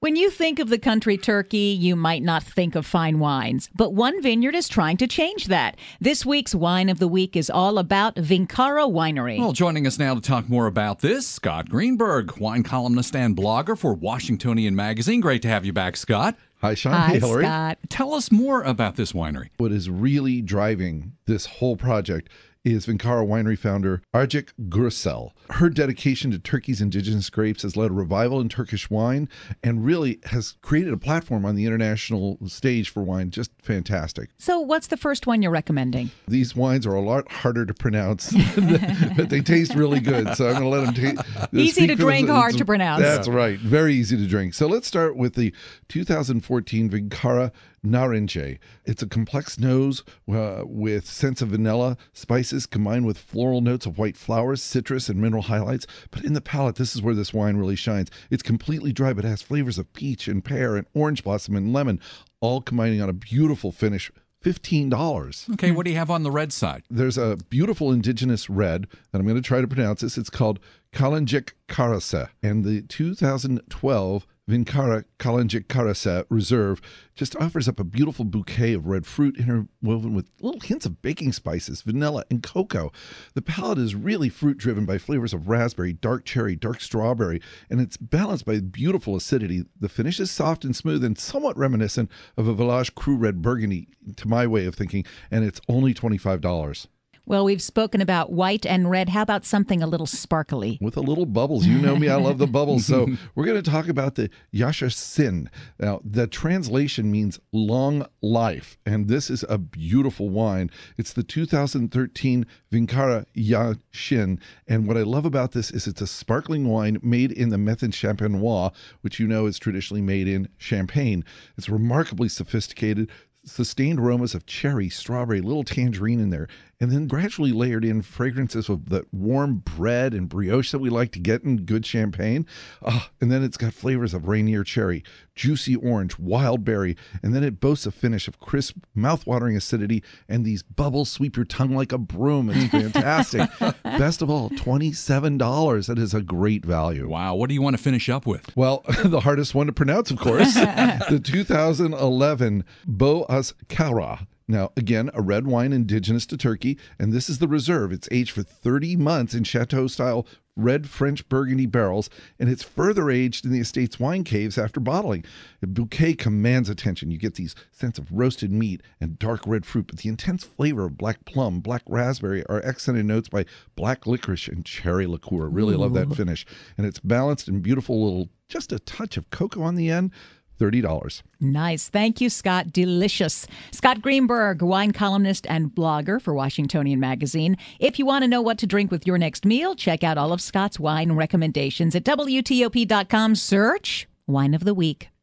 When you think of the country turkey, you might not think of fine wines, but one vineyard is trying to change that. This week's Wine of the Week is all about Vinkara Winery. Well, joining us now to talk more about this, Scott Greenberg, wine columnist and blogger for Washingtonian Magazine. Great to have you back, Scott. Hi, Sean. Hi, Hey, Hillary. Scott. Tell us more about this winery. What is really driving this whole project is Vinkara Winery founder Arjik Gürsel. Her dedication to Turkey's indigenous grapes has led a revival in Turkish wine and really has created a platform on the international stage for wine. Just fantastic. So what's the first one you're recommending? These wines are a lot harder to pronounce, but they taste really good. So I'm going to let them taste. Easy to drink, hard to pronounce. That's right. Very easy to drink. So let's start with the 2014 Vinkara Narince. It's a complex nose with scents of vanilla, spices combined with floral notes of white flowers, citrus, and mineral highlights. But in the palate, this is where this wine really shines. It's completely dry, but has flavors of peach and pear and orange blossom and lemon, all combining on a beautiful finish. $15. Okay, what do you have on the red side? There's a beautiful indigenous red that I'm going to try to pronounce this. It's called Kalenjik Karase. And the 2012 Vinkara Kalenjik Karase Reserve just offers up a beautiful bouquet of red fruit interwoven with little hints of baking spices, vanilla, and cocoa. The palate is really fruit-driven by flavors of raspberry, dark cherry, dark strawberry, and it's balanced by beautiful acidity. The finish is soft and smooth and somewhat reminiscent of a Village Cru Red Burgundy, to my way of thinking, and it's only $25. Well, we've spoken about white and red. How about something a little sparkly? With a little bubbles. You know me, I love the bubbles. So we're going to talk about the Yasha Sin. Now, the translation means long life, and this is a beautiful wine. It's the 2013 Vinkara Yashin, and what I love about this is it's a sparkling wine made in the method champenois, which you know is traditionally made in Champagne. It's remarkably sophisticated, sustained aromas of cherry, strawberry, little tangerine in there, and then gradually layered in fragrances of the warm bread and brioche that we like to get in good champagne. And then it's got flavors of Rainier cherry, juicy orange, wild berry, and then it boasts a finish of crisp, mouth-watering acidity, and these bubbles sweep your tongue like a broom. It's fantastic. Best of all, $27. That is a great value. Wow, what do you want to finish up with? Well, the hardest one to pronounce, of course, the 2011 Boğaz Kara. Now, again, a red wine indigenous to Turkey, and this is the reserve. It's aged for 30 months in chateau-style red French Burgundy barrels, and it's further aged in the estate's wine caves after bottling. The bouquet commands attention. You get these scents of roasted meat and dark red fruit, but the intense flavor of black plum, black raspberry are accented notes by black licorice and cherry liqueur. Really love that finish. And it's balanced and beautiful little, just a touch of cocoa on the end. $30. Nice. Thank you, Scott. Delicious. Scott Greenberg, wine columnist and blogger for Washingtonian Magazine. If you want to know what to drink with your next meal, check out all of Scott's wine recommendations at WTOP.com. Search Wine of the Week.